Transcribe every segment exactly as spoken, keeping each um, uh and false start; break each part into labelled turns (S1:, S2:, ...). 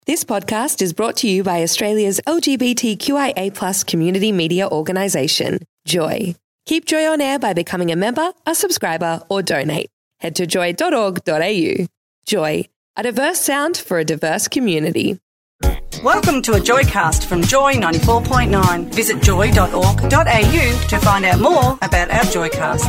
S1: This podcast is brought to you by Australia's L G B T Q I A plus community media organisation, Joy. Keep Joy on air by becoming a member, a subscriber or donate. Head to joy dot org dot a u. Joy, a diverse sound for a diverse community.
S2: Welcome to a Joycast from Joy ninety-four point nine. Visit joy dot org dot a u to find out more about our Joycast.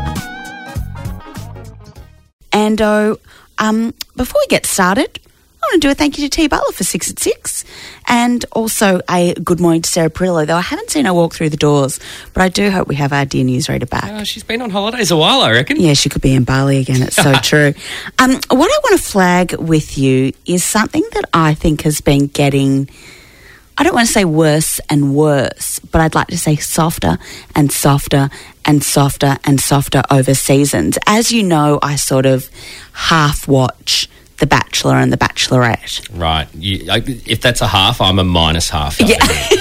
S3: And uh, um, before we get started, I want to do a thank you to T Butler for six at six, and also a good morning to Sarah Perillo, though I haven't seen her walk through the doors, but I do hope we have our dear newsreader back.
S4: Oh, she's been on holidays a while, I reckon.
S3: Yeah, she could be in Bali again. It's so true. Um, what I want to flag with you is something that I think has been getting, I don't want to say worse and worse, but I'd like to say softer and softer and softer and softer over seasons. As you know, I sort of half watch The Bachelor and The Bachelorette.
S4: Right. You, I, if that's a half, I'm a minus half.
S3: Yeah.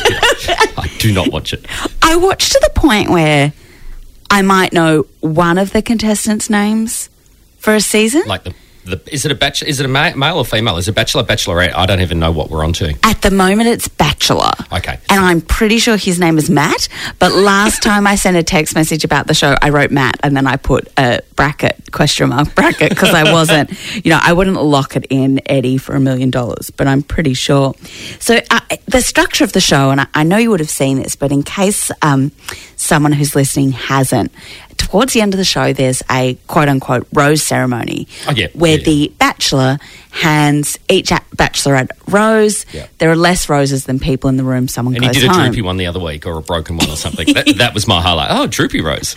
S4: I do not watch it.
S3: I watch to the point where I might know one of the contestants' names for a season.
S4: Like the, the is it a bachelor? Is it a ma- male or female? Is it Bachelor, Bachelorette? I don't even know what we're on to.
S3: At the moment, it's Bachelor.
S4: Okay.
S3: And I'm pretty sure his name is Matt. But last time I sent a text message about the show, I wrote Matt and then I put a bracket, question mark bracket, because I wasn't, you know, I wouldn't lock it in Eddie for a million dollars, but I'm pretty sure. So uh, the structure of the show, and I, I know you would have seen this, but in case um, someone who's listening hasn't, towards the end of the show, there's a quote-unquote rose ceremony
S4: oh, yeah.
S3: where
S4: yeah.
S3: the bachelor hands each bachelorette rose.
S4: Yeah.
S3: There are less roses than people in the room. Someone
S4: and
S3: goes
S4: he did a
S3: home.
S4: droopy one the other week or a broken one or something. that, that was my highlight. Oh, droopy rose.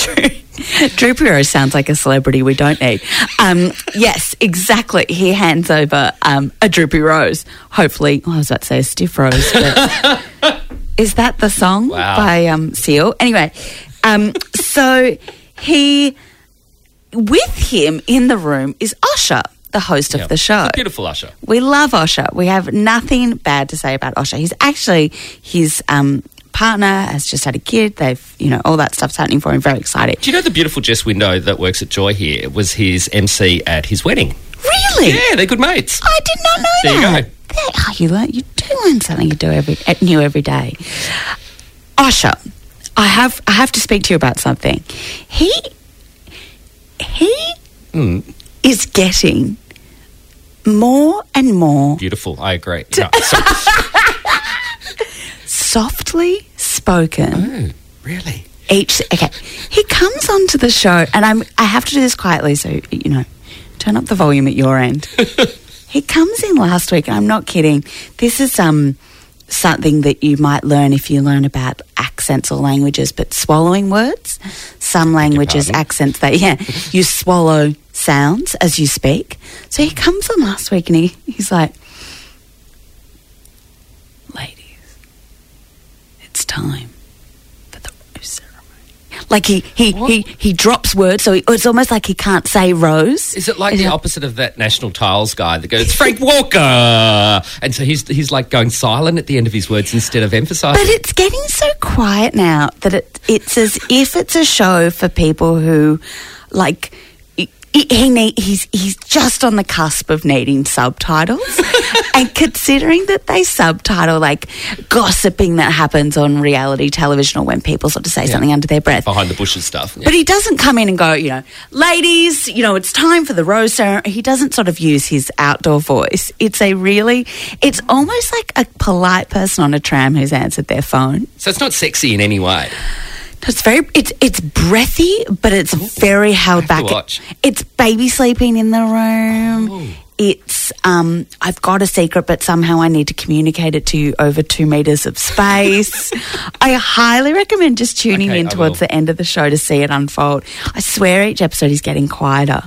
S3: Droopy rose sounds like a celebrity we don't need. Um, yes, exactly. He hands over um, a droopy rose. Hopefully, oh, I was about to say a stiff rose. But is that the song
S4: wow.
S3: by um, Seal? Anyway, um, so he, with him in the room is Usher, the host
S4: yep.
S3: of the show.
S4: Beautiful Usher.
S3: We love Usher. We have nothing bad to say about Usher. He's actually, his um, partner has just had a kid. They've, you know, all that stuff's happening for him. Very excited.
S4: Do you know the beautiful Jess Window that works at Joy here was his M C at his wedding?
S3: Really?
S4: Yeah, they're good mates.
S3: I did not know
S4: there
S3: that.
S4: There you go.
S3: There, oh, you learn. You do learn something. You do every new every day. Usher, I have I have to speak to you about something. He he
S4: mm.
S3: is getting more and more
S4: beautiful. I agree. No, so-
S3: softly spoken.
S4: Oh, really?
S3: Each okay, he comes onto the show, and I'm I have to do this quietly, so you know, turn up the volume at your end. He comes in last week, and I'm not kidding. This is um something that you might learn if you learn about accents or languages, but swallowing words. Some languages, accents, that yeah, you swallow sounds as you speak. So he comes on last week, and he, he's like, "Ladies, it's time for the rose ceremony." Like he he, he he drops words, so he, it's almost like he can't say rose.
S4: Is it like
S3: Is
S4: the
S3: it,
S4: opposite of that National Tiles guy that goes, Frank Walker? And so he's he's like going silent at the end of his words instead of emphasising.
S3: But it's getting so quiet now that it, it's as if it's a show for people who, like, he, he need, he's he's just on the cusp of needing subtitles. And considering that they subtitle, like, gossiping that happens on reality television or when people sort of say yeah. something under their breath.
S4: Behind the bushes stuff. Yeah.
S3: But he doesn't come in and go, you know, ladies, you know, it's time for the rose ceremony. He doesn't sort of use his outdoor voice. It's a really, it's almost like a polite person on a tram who's answered their phone.
S4: So it's not sexy in any way.
S3: It's very, it's it's breathy, but it's very held back.
S4: Watch.
S3: It's baby sleeping in the room. Oh. It's, um, I've got a secret, but somehow I need to communicate it to you over two metres of space. I highly recommend just tuning
S4: okay,
S3: in towards the end of the show to see it unfold. I swear each episode is getting quieter.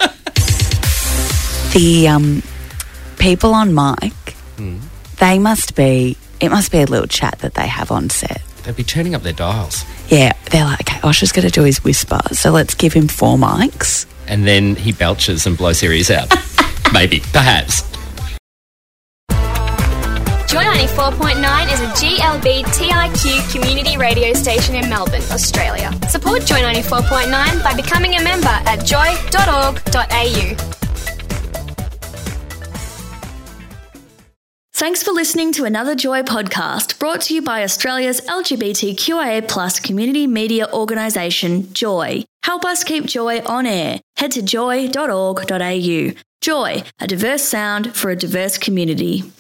S3: The um, people on mic, mm. they must be, it must be a little chat that they have on set.
S4: They'd be turning up their dials.
S3: Yeah, they're like, okay, Osher's going to do his whisper, so let's give him four mics.
S4: And then he belches and blows their ears out. Maybe, perhaps.
S5: Joy ninety-four point nine is a G L B T I Q community radio station in Melbourne, Australia. Support Joy ninety-four point nine by becoming a member at joy dot org dot a u.
S6: Thanks for listening to another Joy podcast brought to you by Australia's L G B T Q I A plus community media organisation, Joy. Help us keep Joy on air. Head to joy dot org dot a u. Joy, a diverse sound for a diverse community.